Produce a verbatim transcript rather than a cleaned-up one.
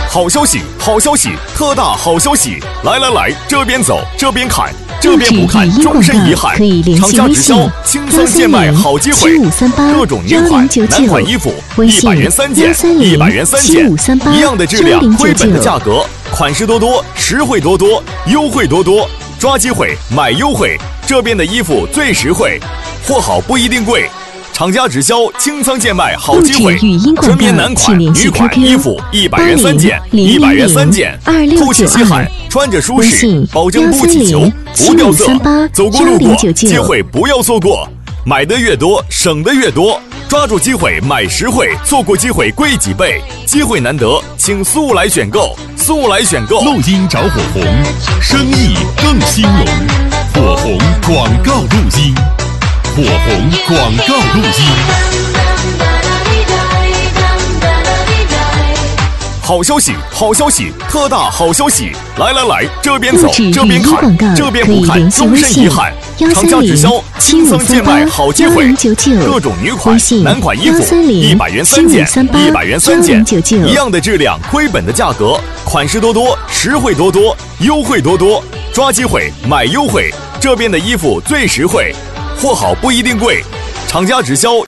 好消息，好消息，特大好消息！来来来，这边走，这边看，这边不看，终身遗憾。厂家直销，轻松贱卖好机会，各种女款、男款衣服，一百元三件，一百元三件，一样的质量，亏本的价格，款式多多，实惠多多，优惠多多，抓机会买优惠，这边的衣服最实惠，货好不一定贵。厂家直销，清仓贱卖好机会，纯棉男款、女款衣服一百元三件，一百元三件，透气吸汗，穿着舒适，保证不起球、不掉色。走过路过，机会不要错过，买的越多，省的越多，抓住机会买实惠，错过机会贵几倍，机会难得，请速来选购，速来选购。 录音找火红，生意更兴隆，火红广告录音。火红广告录音， 好消息，好消息，特大好消息！来来来，这边走，这边看，这边不看，终身遗憾。厂家直销，轻松贱卖好机会，各种女款、男款衣服，一百元三件，一百元三件，一样的质量，亏本的价格，款式多多，实惠多多，优惠多多，抓机会买优惠，这边的衣服最实惠。货好不一定贵，厂家直销。